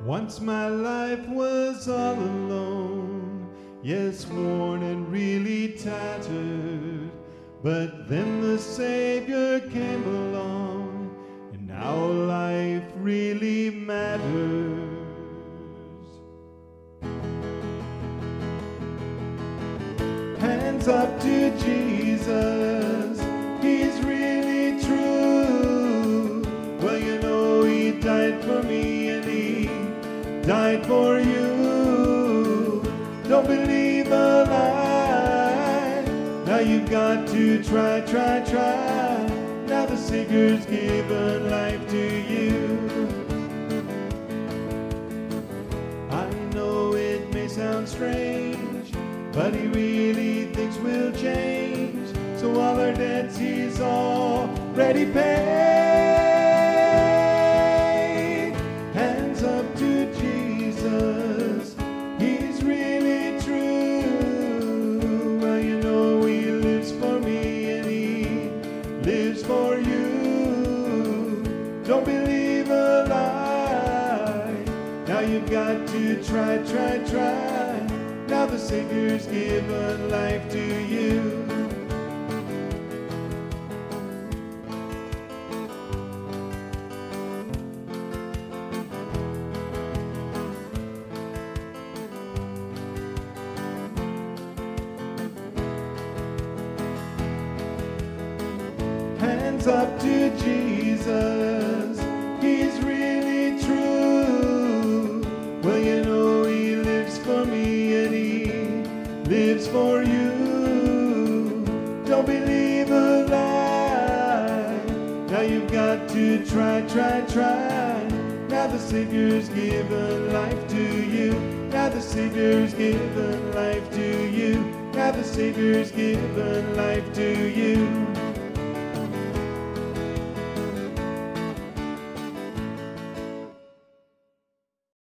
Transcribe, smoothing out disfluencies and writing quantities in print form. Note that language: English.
Once my life was all alone, yes, worn and really tattered. But then the Savior came along, and now life really matters. Hands up to Jesus, He's really true. Well, you know He died for me and He died for you. Don't believe a lie. Now you've got to try. Now the Savior's given life to you. I know it may sound strange, but He really thinks we'll change. So all our debts He's already paid. Hands up to Jesus, He's really true. Well, you know He lives for me and He lives for you. Don't believe a lie. Now you've got to try. Now the Savior's given life to you. Hands up to Jesus, He's really true. Well, you know He lives for me and He lives for you. Don't believe a lie. Now you've got to try. Now the Savior's given life to you. Now the Savior's given life to you. Now the Savior's given life to you.